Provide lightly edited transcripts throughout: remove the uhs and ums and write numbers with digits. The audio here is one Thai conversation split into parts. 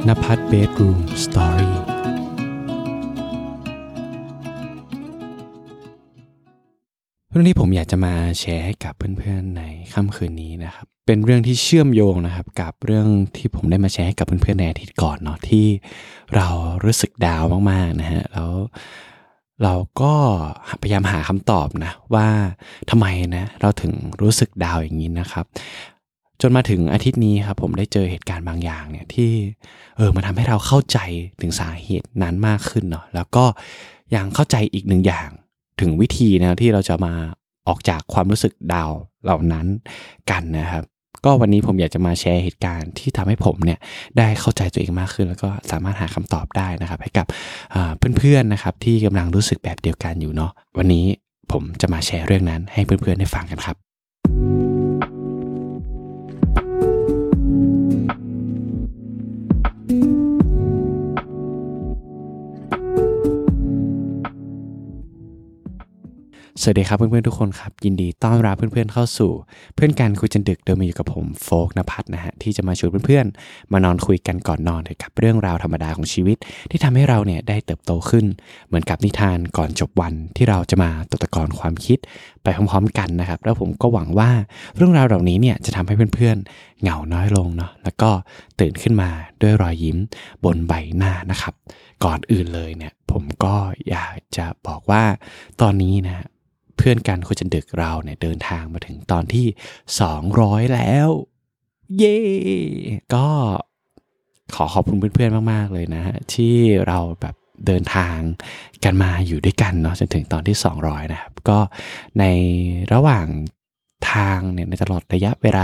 นภัสเบดรูมสตอรี่เรื่องที่ผมอยากจะมาแชร์ให้กับเพื่อนๆในค่ำคืนนี้นะครับเป็นเรื่องที่เชื่อมโยงนะครับกับเรื่องที่ผมได้มาแชร์ให้กับเพื่อนๆในอาทิตย์ก่อนเนาะที่เรารู้สึกดาวมากๆนะฮะแล้วเราก็พยายามหาคำตอบนะว่าทำไมนะเราถึงรู้สึกดาวอย่างนี้นะครับจนมาถึงอาทิตย์นี้ครับผมได้เจอเหตุการณ์บางอย่างเนี่ยที่มันทำให้เราเข้าใจถึงสาเหตุนั้นมากขึ้นเนาะแล้วก็ยังเข้าใจอีกหนึ่งอย่างถึงวิธีนะที่เราจะมาออกจากความรู้สึกดาวเหล่านั้นกันนะครับก็วันนี้ผมอยากจะมาแชร์เหตุการณ์ที่ทำให้ผมเนี่ยได้เข้าใจตัวเองมากขึ้นแล้วก็สามารถหาคำตอบได้นะครับให้กับเพื่อนๆนะครับที่กำลังรู้สึกแบบเดียวกันอยู่เนาะวันนี้ผมจะมาแชร์เรื่องนั้นให้เพื่อนๆได้ฟังกันครับสวัสดีครับเพื่อนๆทุกคนครับยินดีต้อนรับเพื่อนๆเข้าสู่เพื่อนกันคุยจนดึกโดยมาอยู่กับผมโฟกนภัสนะฮะที่จะมาชวนเพื่อนๆมานอนคุยกันก่อนนอนเกี่ยวกับเรื่องราวธรรมดาของชีวิตที่ทำให้เราเนี่ยได้เติบโตขึ้นเหมือนกับนิทานก่อนจบวันที่เราจะมาตกตะกอนความคิดไปพร้อมๆกันนะครับแล้วผมก็หวังว่าเรื่องราวเหล่านี้เนี่ยจะทำให้เพื่อนๆเหงาน้อยลงเนาะแล้วก็ตื่นขึ้นมาด้วยรอยยิ้มบนใบหน้านะครับก่อนอื่นเลยเนี่ยผมก็อยากจะบอกว่าตอนนี้นะเพื่อนกันคุยจนดึกเราเนี่ยเดินทางมาถึงตอนที่200แล้วเย้ก็ขอบคุณเพื่อนๆมากๆเลยนะฮะที่เราแบบเดินทางกันมาอยู่ด้วยกันเนาะจนถึงตอนที่200นะครับก็ในระหว่างทางเนี่ยในตลอดระยะเวลา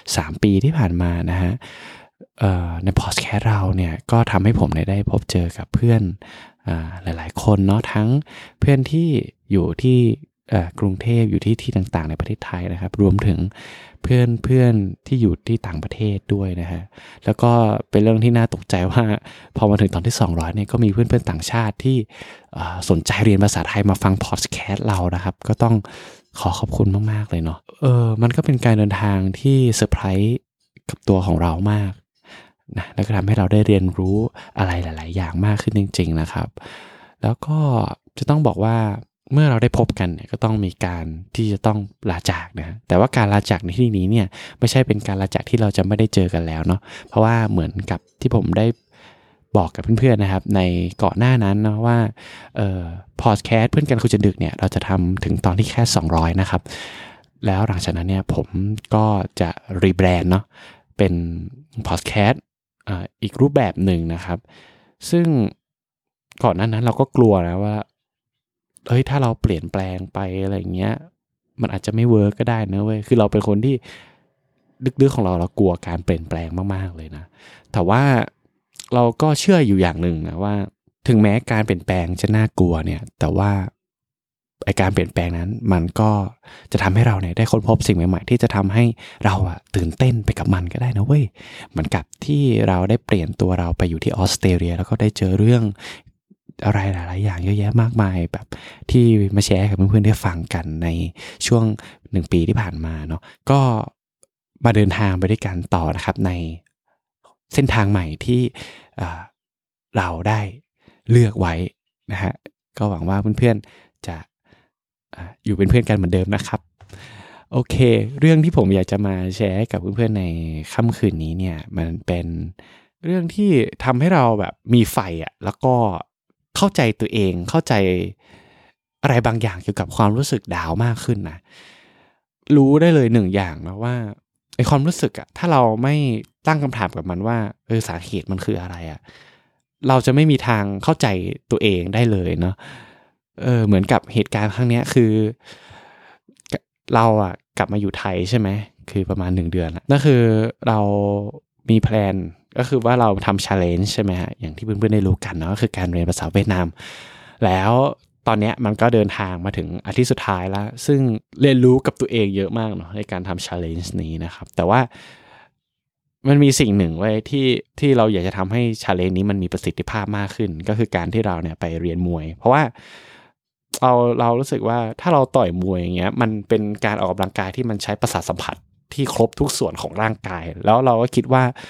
3ปีที่ผ่านมานะฮะในพอดแคสต์เราเนี่ยก็ทำให้ผมได้พบเจอกับเพื่อนหลายๆคนเนาะทั้งเพื่อนที่อยู่ที่กรุงเทพอยู่ที่ต่างๆในประเทศไทยนะครับรวมถึงเพื่อนที่อยู่ที่ต่างประเทศด้วยนะฮะแล้วก็เป็นเรื่องที่น่าตกใจว่าพอมาถึงตอนที่200เนี่ยก็มีเพื่อนๆต่างชาติที่สนใจเรียนภาษาไทยมาฟังพอดแคสต์เรานะครับก็ต้องขอบคุณมากๆเลยเนาะมันก็เป็นการเดินทางที่เซอร์ไพรส์กับตัวของเรามากนะแล้วก็ทำให้เราได้เรียนรู้อะไรหลายๆอย่างมากขึ้นจริงๆนะครับแล้วก็จะต้องบอกว่าเมื่อเราได้พบกันเนี่ยก็ต้องมีการที่จะต้องลาจากนะแต่ว่าการลาจากในที่นี้เนี่ยไม่ใช่เป็นการลาจากที่เราจะไม่ได้เจอกันแล้วเนาะเพราะว่าเหมือนกับที่ผมได้บอกกับเพื่อนๆนะครับในก่อนหน้านั้นเนาะว่าพอดแคสต์เพื่อนกันคุยจนดึกเนี่ยเราจะทำถึงตอนที่แค่200นะครับแล้วหลังจากนั้นเนี่ยผมก็จะรีแบรนด์เนาะเป็นพอดแคสต์อีกรูปแบบหนึ่งนะครับซึ่งก่อนหน้านั้นเราก็กลัวนะว่าถ้าเราเปลี่ยนแปลงไปอะไรอย่างเงี้ยมันอาจจะไม่เวิร์กก็ได้นะเว้ยคือเราเป็นคนที่ลึกๆของเรากลัวการเปลี่ยนแปลงมากๆเลยนะแต่ว่าเราก็เชื่ออยู่อย่างหนึ่งนะว่าถึงแม้การเปลี่ยนแปลงจะน่ากลัวเนี่ยแต่ว่าการเปลี่ยนแปลงนั้นมันก็จะทำให้เราเนี่ยได้ค้นพบสิ่งใหม่ๆที่จะทำให้เราตื่นเต้นไปกับมันก็ได้นะเว้ยเหมือนกับที่เราได้เปลี่ยนตัวเราไปอยู่ที่ออสเตรเลียแล้วก็ได้เจอเรื่องอะไรหลายๆอย่างเยอะแยะมากมายแบบที่มาแชร์กับเพื่อนๆได้ฟังกันในช่วง1ปีที่ผ่านมาเนาะก็มาเดินทางไปด้วยกันต่อนะครับในเส้นทางใหม่ที่เราได้เลือกไว้นะฮะก็หวังว่าเพื่อนๆจะอยู่เป็นเพื่อนกันเหมือนเดิมนะครับโอเคเรื่องที่ผมอยากจะมาแชร์กับเพื่อนๆในค่ำคืนนี้เนี่ยมันเป็นเรื่องที่ทำให้เราแบบมีไฟแล้วก็เข้าใจตัวเองเข้าใจอะไรบางอย่างเกี่ยวกับความรู้สึกดาวมากขึ้นนะรู้ได้เลยหนึ่งอย่างนะว่าไอ้ความรู้สึกถ้าเราไม่ตั้งคำถามกับมันว่าสาเหตุมันคืออะไรเราจะไม่มีทางเข้าใจตัวเองได้เลยเนาะเหมือนกับเหตุการณ์ครั้งนี้คือเรากลับมาอยู่ไทยใช่ไหมคือประมาณ1เดือนนั่นคือเรามีแพลนก็คือว่าเราทำ challenge ใช่ไหมฮะอย่างที่เพื่อนๆได้รู้กันเนาะก็คือการเรียนภาษาเวียดนามแล้วตอนนี้มันก็เดินทางมาถึงอาทิตย์สุดท้ายแล้วซึ่งเรียนรู้กับตัวเองเยอะมากเนาะในการทำ challenge นี้นะครับแต่ว่ามันมีสิ่งหนึ่งไว้ที่เราอยากจะทำให้ challenge นี้มันมีประสิทธิภาพมากขึ้นก็คือการที่เราเนี่ยไปเรียนมวยเพราะว่าเรารู้สึกว่าถ้าเราต่อยมวยอย่างเงี้ยมันเป็นการออกกำลังกายที่มันใช้ประสาทสัมผัสที่ครบทุกส่วนของร่างกายแล้วเราก็คิดว่า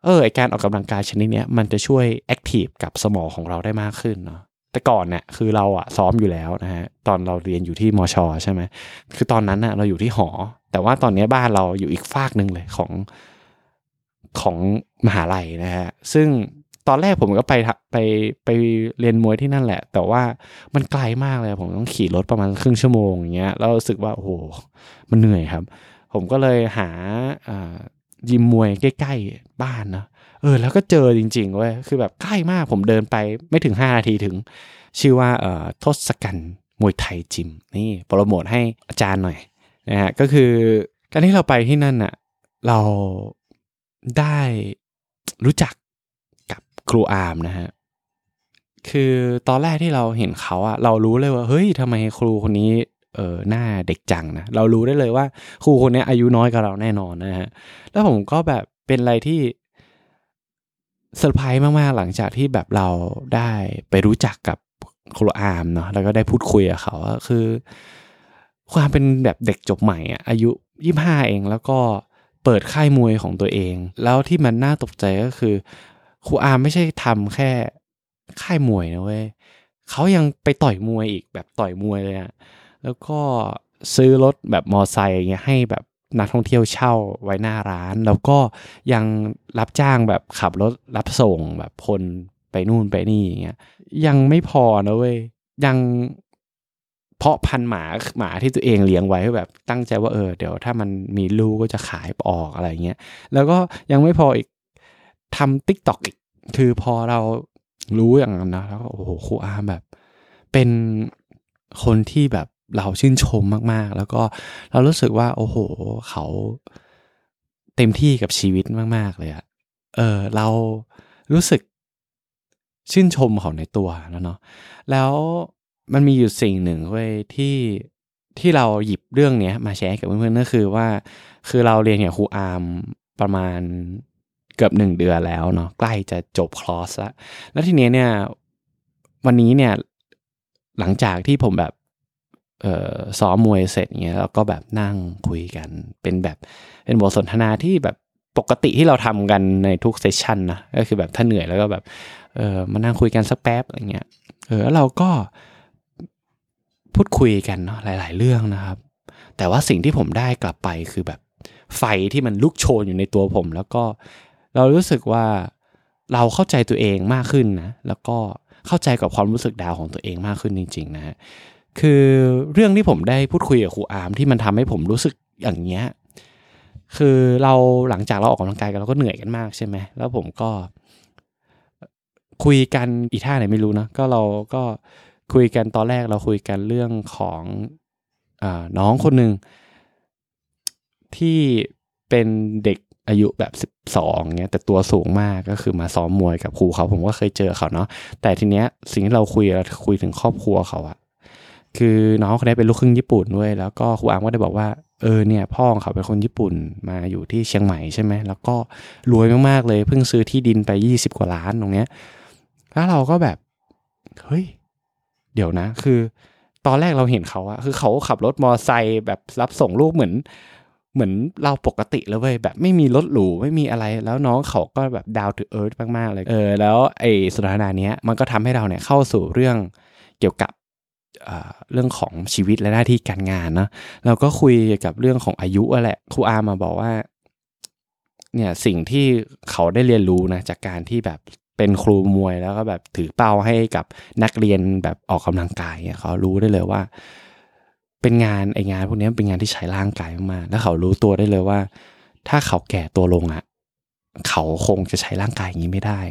ไอการออกกำลังกายชนิดเนี้ยมันจะช่วยแอคทีฟกับสมองของเราได้มากขึ้นเนาะแต่ก่อนเนี่ยคือเราอะซ้อมอยู่แล้วนะฮะตอนเราเรียนอยู่ที่มช.ใช่ไหมคือตอนนั้นอะเราอยู่ที่หอแต่ว่าตอนนี้บ้านเราอยู่อีกฟากนึงเลยของมหาลัยนะฮะซึ่งตอนแรกผมก็ไปเรียนมวยที่นั่นแหละแต่ว่ามันไกลมากเลยผมต้องขี่รถประมาณครึ่งชั่วโมงอย่างเงี้ยแล้วรู้สึกว่าโอ้โหมันเหนื่อยครับผมก็เลยหายิมมวยใกล้ๆบ้านนะแล้วก็เจอจริงๆเว้ยคือแบบใกล้มากผมเดินไปไม่ถึง5 นาทีถึงชื่อว่าทศกัณฐ์มวยไทยจิมนี่โปรโมทให้อาจารย์หน่อยนะฮะก็คือการที่เราไปที่นั่นน่ะเราได้รู้จักกับครูอาร์มนะฮะคือตอนแรกที่เราเห็นเขาอะเรารู้เลยว่าเฮ้ยทำไมครูคนนี้หน้าเด็กจังนะเรารู้ได้เลยว่าครูคนนี้อายุน้อยกว่าเราแน่นอนนะฮะแล้วผมก็แบบเป็นอะไรที่เซอร์ไพรส์มากๆหลังจากที่แบบเราได้ไปรู้จักกับครูอาร์มเนาะแล้วก็ได้พูดคุยกับเขาคือความเป็นแบบเด็กจบใหม่อะอายุ25เองแล้วก็เปิดค่ายมวยของตัวเองแล้วที่มันน่าตกใจก็คือครูอาร์มไม่ใช่ทำแค่ค่ายมวยนะเว้ยเขายังไปต่อยมวยอีกแบบต่อยมวยเลยอะแล้วก็ซื้อรถแบบมอไซค์อย่างเงี้ยให้แบบนักท่องเที่ยวเช่าไว้หน้าร้านแล้วก็ยังรับจ้างแบบขับรถรับส่งแบบคนไปนู่นไปนี่อย่างเงี้ยยังไม่พอนะเว้ยยังเพาะพันธุ์หมาที่ตัวเองเลี้ยงไว้แบบตั้งใจว่าเดี๋ยวถ้ามันมีลูกก็จะขายออกอะไรเงี้ยแล้วก็ยังไม่พออีกทำ TikTok อีกคือพอเรารู้อย่างนั้นนะแล้วก็โอ้โหครูอาร์มแบบเป็นคนที่แบบเราชื่นชมมากๆแล้วก็เรารู้สึกว่าโอ้โหเขาเต็มที่กับชีวิตมากๆเลยอะเรารู้สึกชื่นชมเขาในตัวแล้วเนาะแล้วมันมีอยู่สิ่งหนึ่งเว้ยที่เราหยิบเรื่องเนี้ยมาแชร์กับเพื่อนๆก็คือว่าคือเราเรียนกับครูอาร์มประมาณเกือบ1 เดือนแล้วเนาะใกล้จะจบคอร์สแล้วทีนี้เนี่ยวันนี้เนี่ยหลังจากที่ผมแบบซ้อมมวยเสร็จเงี้ยแล้วก็แบบนั่งคุยกันเป็นบทสนทนาที่แบบปกติที่เราทำกันในทุกเซสชันนะก็คือแบบถ้าเหนื่อยแล้วก็แบบมานั่งคุยกันสักแป๊บอะไรเงี้ยแล้วเราก็พูดคุยกันเนาะหลายๆเรื่องนะครับแต่ว่าสิ่งที่ผมได้กลับไปคือแบบไฟที่มันลุกโชนอยู่ในตัวผมแล้วก็เรารู้สึกว่าเราเข้าใจตัวเองมากขึ้นนะแล้วก็เข้าใจกับความรู้สึกดาวของตัวเองมากขึ้นจริงๆนะฮะคือเรื่องที่ผมได้พูดคุยกับครูอาร์มที่มันทำให้ผมรู้สึกอย่างเงี้ยคือเราหลังจากเราออกกำลังกายกันเราก็เหนื่อยกันมากใช่ไหมแล้วผมก็คุยกันอีท่าไหนไม่รู้นะก็เราก็คุยกันตอนแรกเราคุยกันเรื่องของน้องคนหนึ่งที่เป็นเด็กอายุแบบ12เงี้ยแต่ตัวสูงมากก็คือมาซ้อมมวยกับครูเขาผมก็เคยเจอเขาเนาะแต่ทีเนี้ยสิ่งที่เราคุยถึงครอบครัวเขาอะคือน้องเขาได้เป็นลูกครึ่งญี่ปุ่นด้วยแล้วก็ครูอาร์มก็ได้บอกว่าเนี่ยพ่อของเขาเป็นคนญี่ปุ่นมาอยู่ที่เชียงใหม่ใช่ไหมแล้วก็รวยมากๆเลยเพิ่งซื้อที่ดินไป20 กว่าล้านตรงเนี้ยแล้วเราก็แบบเฮ้ยเดี๋ยวนะคือตอนแรกเราเห็นเขาอะคือเขาขับรถมอไซค์แบบรับส่งลูกเหมือนเราปกติแล้วเว้ยแบบไม่มีรถหรูไม่มีอะไรแล้วน้องเขาก็แบบดาวน์ทูเอิร์ธมากๆเลยแล้วไอ้สนทนาเนี้ยมันก็ทำให้เราเนี่ยเข้าสู่เรื่องเกี่ยวกับเรื่องของชีวิตและหน้าที่การงานนะเราก็คุยกับเรื่องของอายุแหละครูอาร์มาบอกว่าเนี่ยสิ่งที่เขาได้เรียนรู้นะจากการที่แบบเป็นครูมวยแล้วก็แบบถือเป้าให้กับนักเรียนแบบออกกำลังกายเนี่ยเขารู้ได้เลยว่าเป็นงานพวกนี้เป็นงานที่ใช้ร่างกายมากๆแล้วเขารู้ตัวได้เลยว่าถ้าเขาแก่ตัวลงอ่ะเขาคงจะใช้ร่างกายอย่างนี้ไม่ได้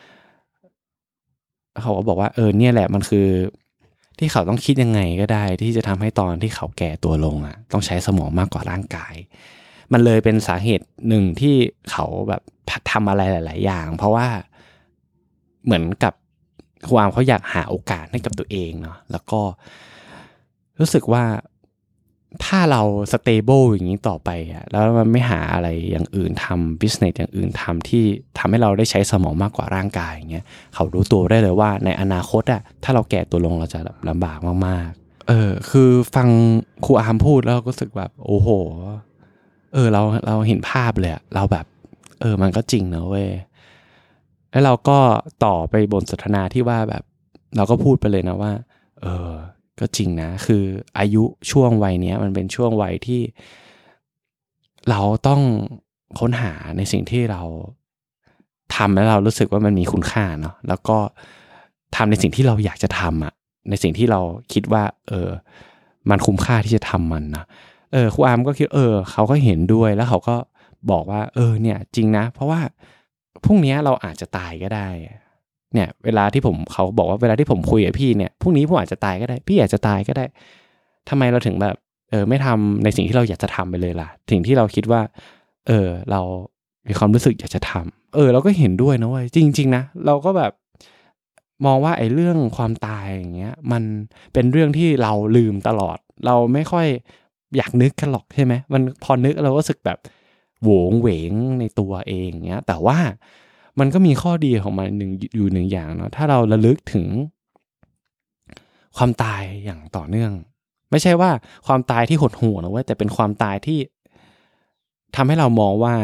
เขาก็บอกว่าเนี่ยแหละมันคือที่เขาต้องคิดยังไงก็ได้ที่จะทำให้ตอนที่เขาแก่ตัวลงอ่ะต้องใช้สมองมากกว่าร่างกายมันเลยเป็นสาเหตุหนึ่งที่เขาแบบทำอะไรหลายๆอย่างเพราะว่าเหมือนกับครูอาร์มเขาอยากหาโอกาสให้กับตัวเองเนาะแล้วก็รู้สึกว่าถ้าเราสเตเบิลอย่างนี้ต่อไปอะแล้วมันไม่หาอะไรอย่างอื่นทำบิสเนสอย่างอื่นทำที่ทำให้เราได้ใช้สมองมากกว่าร่างกายอย่างเงี้ยเขารู้ตัวได้เลยว่าในอนาคตอะถ้าเราแก่ตัวลงเราจะลำบากมากๆคือฟังครูอาร์มพูดแล้วก็รู้สึกแบบโอ้โหเราเห็นภาพเลยอะเราแบบมันก็จริงนะเว้ยแล้วเราก็ต่อไปบทสนทนาที่ว่าแบบเราก็พูดไปเลยนะว่าก็จริงนะคืออายุช่วงวัยเนี้ยมันเป็นช่วงวัยที่เราต้องค้นหาในสิ่งที่เราทำแล้วเรารู้สึกว่ามันมีคุณค่าเนาะแล้วก็ทำในสิ่งที่เราอยากจะทำในสิ่งที่เราคิดว่ามันคุ้มค่าที่จะทำมันนะครูอาร์มก็คิดเขาก็เห็นด้วยแล้วเขาก็บอกว่าเนี่ยจริงนะเพราะว่าพรุ่งนี้เราอาจจะตายก็ได้เนี่ยเวลาที่เขาบอกว่าเวลาที่ผมคุยกับพี่เนี่ยพรุ่งนี้ผมอาจจะตายก็ได้พี่อาจจะตายก็ได้ทำไมเราถึงแบบไม่ทำในสิ่งที่เราอยากจะทำไปเลยล่ะสิ่งที่เราคิดว่าเรามีความรู้สึกอยากจะทำเราก็เห็นด้วยนะเว้ยจริงๆนะเราก็แบบมองว่าไอ้เรื่องความตายอย่างเงี้ยมันเป็นเรื่องที่เราลืมตลอดเราไม่ค่อยอยากนึกกันหรอกใช่ไหมมันพอนึกเราก็รู้สึกแบบโหวงเหวงในตัวเองเงี้ยแต่ว่ามันก็มีข้อดีของมันหนึ่งอย่างเนาะถ้าเราระลึกถึงความตายอย่างต่อเนื่องไม่ใช่ว่าความตายที่หดหู่นะเว้ยแต่เป็นความตายที่ทำให้เรามองว่า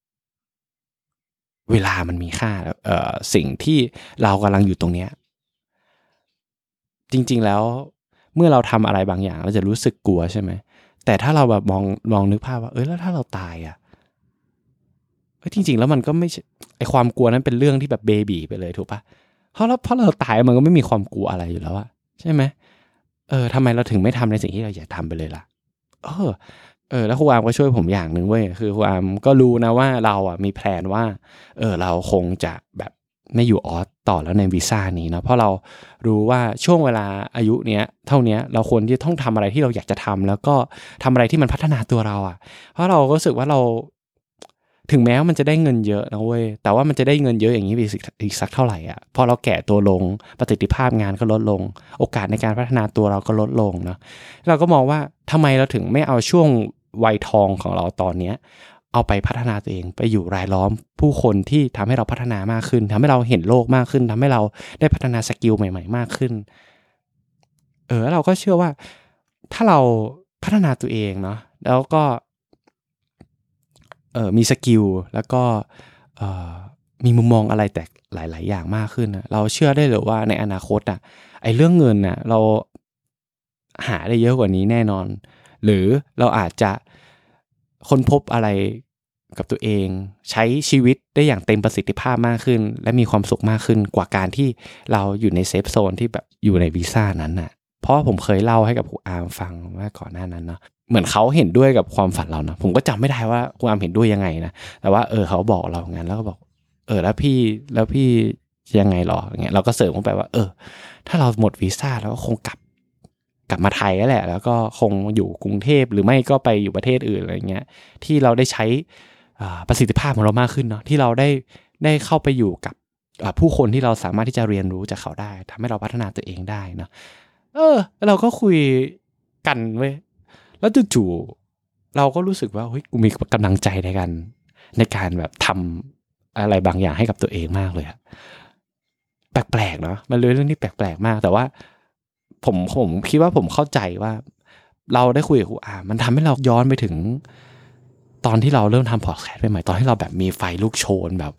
เวลามันมีค่าสิ่งที่เรากำลังอยู่ตรงเนี้ยจริงๆแล้วเมื่อเราทำอะไรบางอย่างเราจะรู้สึกกลัวใช่ไหมแต่ถ้าเราแบบลองนึกภาพว่าแล้วถ้าเราตายจริงๆแล้วมันก็ไม่ไอความกลัวนั้นเป็นเรื่องที่แบบเบบีไปเลยถูกปะเพราะเราตายมันก็ไม่มีความกลัวอะไรอยู่แล้วใช่ไหมทำไมเราถึงไม่ทำในสิ่งที่เราอยากทำไปเลยล่ะแล้วครูอาร์มก็ช่วยผมอย่างหนึ่งเว้ยคือครูอาร์มก็รู้นะว่าเรามีแพลนว่าเราคงจะแบบไม่อยู่ออสต่อแล้วในวีซ่านี้นะเพราะเรารู้ว่าช่วงเวลาอายุเนี้ยเท่านี้เราควรที่ต้องทำอะไรที่เราอยากจะทำแล้วก็ทำอะไรที่มันพัฒนาตัวเราเพราะเราก็รู้สึกว่าเราถึงแม้ว่ามันจะได้เงินเยอะนะเว้ยแต่ว่ามันจะได้เงินเยอะอย่างนี้อีกสักเท่าไหร่พอเราแก่ตัวลงประสิทธิภาพงานก็ลดลงโอกาสในการพัฒนาตัวเราก็ลดลงเนาะเราก็มองว่าทำไมเราถึงไม่เอาช่วงวัยทองของเราตอนเนี้ยเอาไปพัฒนาตัวเองไปอยู่รายล้อมผู้คนที่ทำให้เราพัฒนามากขึ้นทำให้เราเห็นโลกมากขึ้นทำให้เราได้พัฒนาสกิลใหม่ๆมากขึ้นเราก็เชื่อว่าถ้าเราพัฒนาตัวเองเนาะแล้วก็มีสกิลแล้วก็มีมุมมองอะไรแตกหลายๆอย่างมากขึ้นเราเชื่อได้เลยว่าในอนาคตไอ้เรื่องเงินเราหาได้เยอะกว่านี้แน่นอนหรือเราอาจจะค้นพบอะไรกับตัวเองใช้ชีวิตได้อย่างเต็มประสิทธิภาพมากขึ้นและมีความสุขมากขึ้นกว่าการที่เราอยู่ในเซฟโซนที่แบบอยู่ในวีซ่านั้นเพราะผมเคยเล่าให้กับครูอาร์มฟังว่าก่อนหน้านั้นเนาะเหมือนเขาเห็นด้วยกับความฝันเรานะผมก็จำไม่ได้ว่าครูอาร์มเห็นด้วยยังไงนะแต่ว่าเขาบอกเรางั้นแล้วก็บอกแล้วพี่ยังไงหรออย่างเงี้ยเราก็เสริมเข้าไปว่าถ้าเราหมดวีซ่าเราก็คงกลับมาไทยแล้วแหละแล้วก็คงอยู่กรุงเทพหรือไม่ก็ไปอยู่ประเทศอื่นอะไรเงี้ยที่เราได้ใช้ประสิทธิภาพของเรามากขึ้นเนาะที่เราได้เข้าไปอยู่กับผู้คนที่เราสามารถที่จะเรียนรู้จากเขาได้ทำให้เราพัฒนาตัวเองได้เนาะเราก็คุยกันเว้ยแล้วจู่ๆเราก็รู้สึกว่าเฮ้ยกูมีกำลังใจในการแบบทำอะไรบางอย่างให้กับตัวเองมากเลยแปลกๆเนาะมันเลยเรื่องที่แปลกๆมากแต่ว่าผมคิดว่าผมเข้าใจว่าเราได้คุยกับครูอามันทำให้เราย้อนไปถึงตอนที่เราเริ่มทำพอดแคสต์ใหม่ๆตอนที่เราแบบมีไฟลุกโชนแบบ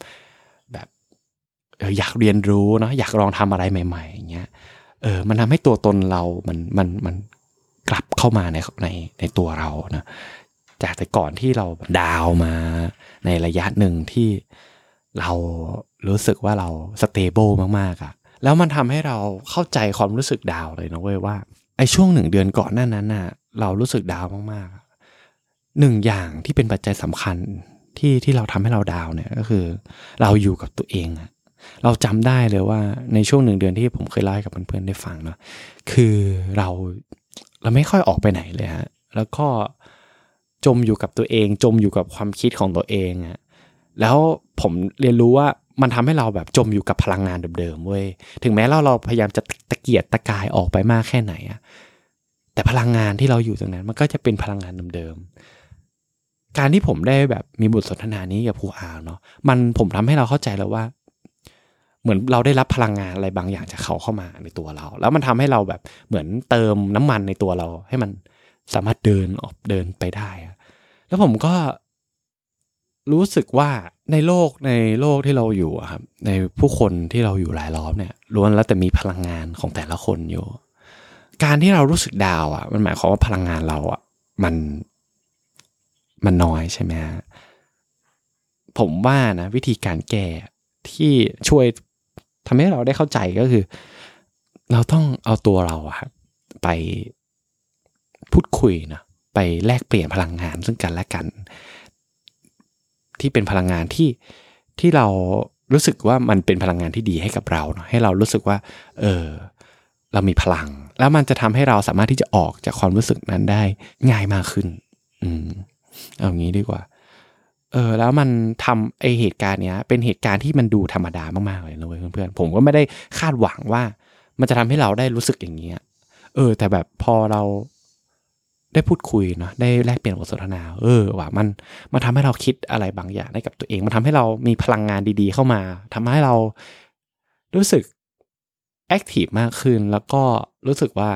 อยากเรียนรู้เนาะอยากลองทำอะไรใหม่ๆอย่างเงี้ยมันทำให้ตัวตนเรามันกลับเข้ามาในตัวเรานะจากแต่ก่อนที่เราดาวมาในระยะหนึ่งที่เรารู้สึกว่าเราสเตเบิลมากๆแล้วมันทำให้เราเข้าใจความรู้สึกดาวเลยนะเว้ยว่าไอ้ช่วง1 เดือนก่อนหน้านั้นเรารู้สึกดาวมากๆหนึ่งอย่างที่เป็นปัจจัยสำคัญที่เราทำให้เราดาวเนี่ยก็คือเราอยู่กับตัวเองเราจำได้เลยว่าในช่วง1 เดือนที่ผมเคยเล่าให้กับเพื่อนๆได้ฟังเนาะคือเราไม่ค่อยออกไปไหนเลยแล้วก็จมอยู่กับตัวเองจมอยู่กับความคิดของตัวเองแล้วผมเรียนรู้ว่ามันทำให้เราแบบจมอยู่กับพลังงานเดิมๆเว้ยถึงแม้เราพยายามจะตะเกียกตะกายออกไปมากแค่ไหนแต่พลังงานที่เราอยู่ตรงนั้นมันก็จะเป็นพลังงานเดิมๆการที่ผมได้แบบมีบทสนทนานี้กับครูอาเนาะผมทำให้เราเข้าใจแล้วว่าเหมือนเราได้รับพลังงานอะไรบางอย่างจากเขาเข้ามาในตัวเราแล้วมันทำให้เราแบบเหมือนเติมน้ำมันในตัวเราให้มันสามารถเดินไปได้แล้วผมก็รู้สึกว่าในโลกที่เราอยู่ครับในผู้คนที่เราอยู่รายล้อมเนี่ยล้วนแล้วแต่มีพลังงานของแต่ละคนอยู่การที่เรารู้สึกดาวมันหมายความว่าพลังงานเรามันน้อยใช่ไหมฮะผมว่านะวิธีการแก้ที่ช่วยทำให้เราได้เข้าใจก็คือเราต้องเอาตัวเราครับไปพูดคุยนะไปแลกเปลี่ยนพลังงานซึ่งกันและกันที่เป็นพลังงานที่เรารู้สึกว่ามันเป็นพลังงานที่ดีให้กับเราเนาะให้เรารู้สึกว่าเรามีพลังแล้วมันจะทำให้เราสามารถที่จะออกจากความรู้สึกนั้นได้ง่ายมากขึ้นเอางี้ดีกว่าแล้วมันทำเหตุการณ์เนี้ยเป็นเหตุการณ์ที่มันดูธรรมดามากๆเลยนะเพื่อนๆผมก็ไม่ได้คาดหวังว่ามันจะทำให้เราได้รู้สึกอย่างนี้แต่แบบพอเราได้พูดคุยเนาะได้แลกเปลี่ยนบทสนทนาว่ามันทำให้เราคิดอะไรบางอย่างได้กับตัวเองมันทำให้เรามีพลังงานดีๆเข้ามาทำให้เรารู้สึกแอคทีฟมากขึ้นแล้วก็รู้สึกว่า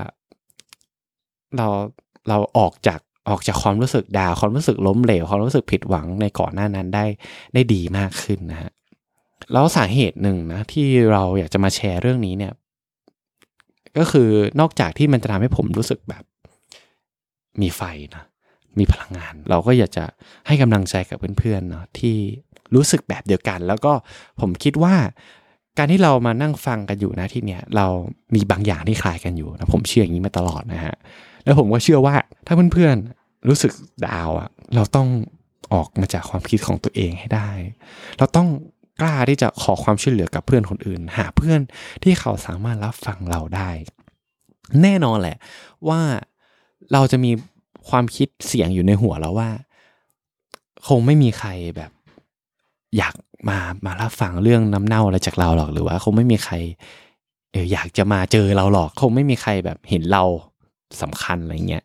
เราออกจากความรู้สึกดาวความรู้สึกล้มเหลวความรู้สึกผิดหวังในก่อนหน้านั้นได้ดีมากขึ้นนะฮะแล้วสาเหตุหนึ่งนะที่เราอยากจะมาแชร์เรื่องนี้เนี่ยก็คือนอกจากที่มันจะทำให้ผมรู้สึกแบบมีไฟนะมีพลังงานเราก็อยากจะให้กำลังใจกับเพื่อนๆเนาะที่รู้สึกแบบเดียวกันแล้วก็ผมคิดว่าการที่เรามานั่งฟังกันอยู่นะที่เนี้ยเรามีบางอย่างที่คล้ายกันอยู่นะผมเชื่ออย่างนี้มาตลอดนะฮะแล้วผมก็เชื่อว่าถ้าเพื่อนๆรู้สึกดาวเราต้องออกมาจากความคิดของตัวเองให้ได้เราต้องกล้าที่จะขอความช่วยเหลือกับเพื่อนคนอื่นหาเพื่อนที่เขาสามารถรับฟังเราได้แน่นอนแหละว่าเราจะมีความคิดเสียงอยู่ในหัวเราว่าคงไม่มีใครแบบอยากมารับฟังเรื่องน้ำเน่าอะไรจากเราหรอกหรือว่าคงไม่มีใครอยากจะมาเจอเราหรอกคงไม่มีใครแบบเห็นเราสำคัญอะไรเงี้ย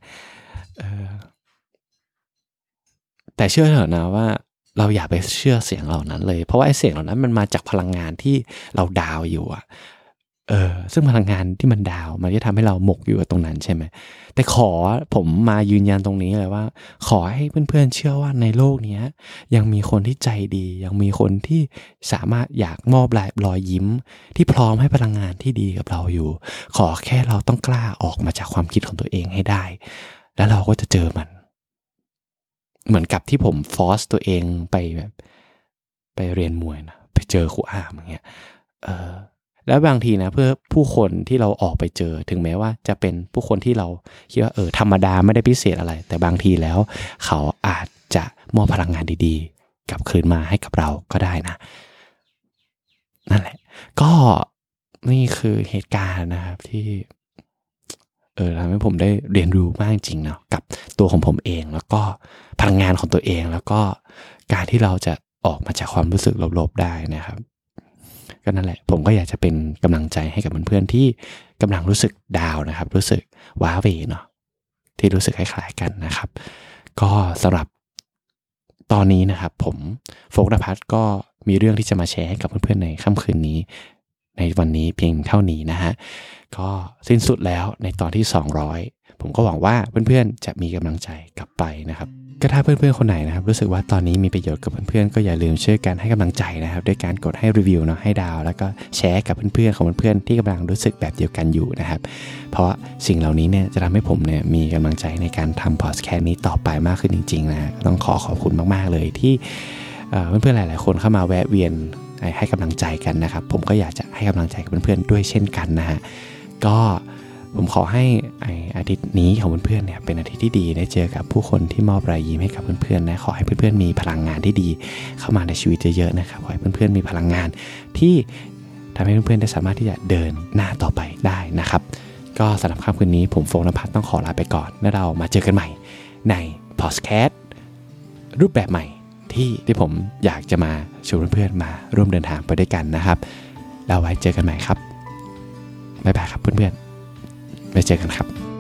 แต่เชื่อเถอะนะว่าเราอย่าไปเชื่อเสียงเหล่านั้นเลยเพราะว่าไอ้เสียงเหล่านั้นมันมาจากพลังงานที่เราดาวอยู่ซึ่งพลังงานที่มันดาวมันจะทำให้เราหมกอยู่กับตรงนั้นใช่ไหมแต่ผมมายืนยันตรงนี้เลยว่าขอให้เพื่อนๆเชื่อว่าในโลกนี้ยังมีคนที่ใจดียังมีคนที่สามารถอยากมอบรอยยิ้มที่พร้อมให้พลังงานที่ดีกับเราอยู่ขอแค่เราต้องกล้าออกมาจากความคิดของตัวเองให้ได้แล้วเราก็จะเจอมันเหมือนกับที่ผมฟอร์สตัวเองไปเรียนมวยนะไปเจอครูอาอย่างเงี้ยแล้วบางทีนะเพื่อผู้คนที่เราออกไปเจอถึงแม้ว่าจะเป็นผู้คนที่เราคิดว่าธรรมดาไม่ได้พิเศษอะไรแต่บางทีแล้วเขาอาจจะมอบพลังงานดีๆกลับคืนมาให้กับเราก็ได้นะนั่นแหละก็นี่คือเหตุการณ์นะครับที่ทำให้ผมได้เรียนรู้มากจริงเนาะกับตัวของผมเองแล้วก็พลังงานของตัวเองแล้วก็การที่เราจะออกมาจากความรู้สึกลบๆได้นะครับก็นั่นแหละผมก็อยากจะเป็นกำลังใจให้กับเพื่อนๆที่กำลังรู้สึกดาวนะครับรู้สึกว้าเหวเนาะที่รู้สึกคล้ายๆกันนะครับก็สำหรับตอนนี้นะครับผมโฟกนภัทรก็มีเรื่องที่จะมาแชร์ให้กับเพื่อนๆในค่ำคืนนี้ในวันนี้เพียงเท่านี้นะฮะก็สิ้นสุดแล้วในตอนที่200ผมก็หวังว่าเพื่อนๆจะมีกำลังใจกลับไปนะครับก็ถ้าเพื่อนๆคนไหนนะครับรู้สึกว่าตอนนี้มีประโยชน์กับเพื่อนๆก็อย่าลืมช่วยกันให้กำลังใจนะครับด้วยการกดให้รีวิวเนาะให้ดาวแล้วก็แชร์กับเพื่อนๆของเพื่อนๆที่กำลังรู้สึกแบบเดียวกันอยู่นะครับเพราะสิ่งเหล่านี้เนี่ยจะทำให้ผมเนี่ยมีกำลังใจในการทำพอดแคสต์นี้ต่อไปมากขึ้นจริงๆนะต้องขอบคุณมากๆเลยที่เพื่อนๆหลายๆคนเข้ามาแวะเวียนให้กำลังใจกันนะครับผมก็อยากจะให้กำลังใจกับเพื่อนๆด้วยเช่นกันนะฮะก็ผมขอให้อาทิตย์นี้ของเพื่อนๆเนี่ยเป็นอาทิตย์ที่ดีได้เจอกับผู้คนที่มอบรอยยิ้มให้กับเพื่อนๆนะขอให้เพื่อนๆมีพลังงานที่ดีเข้ามาในชีวิตเยอะๆนะครับขอให้เพื่อนๆมีพลังงานที่ทำให้เพื่อนๆได้สามารถที่จะเดินหน้าต่อไปได้นะครับก็สำหรับค่ำคืนนี้ผมโฟกนภัทรต้องขอลาไปก่อนแล้วเรามาเจอกันใหม่ในพอดแคสต์รูปแบบใหม่ที่ผมอยากจะมาชวนเพื่อนๆมาร่วมเดินทางไปด้วยกันนะครับแล้วไว้เจอกันใหม่ครับบ๊ายบายครับเพื่อนๆไว้เจอกันครับ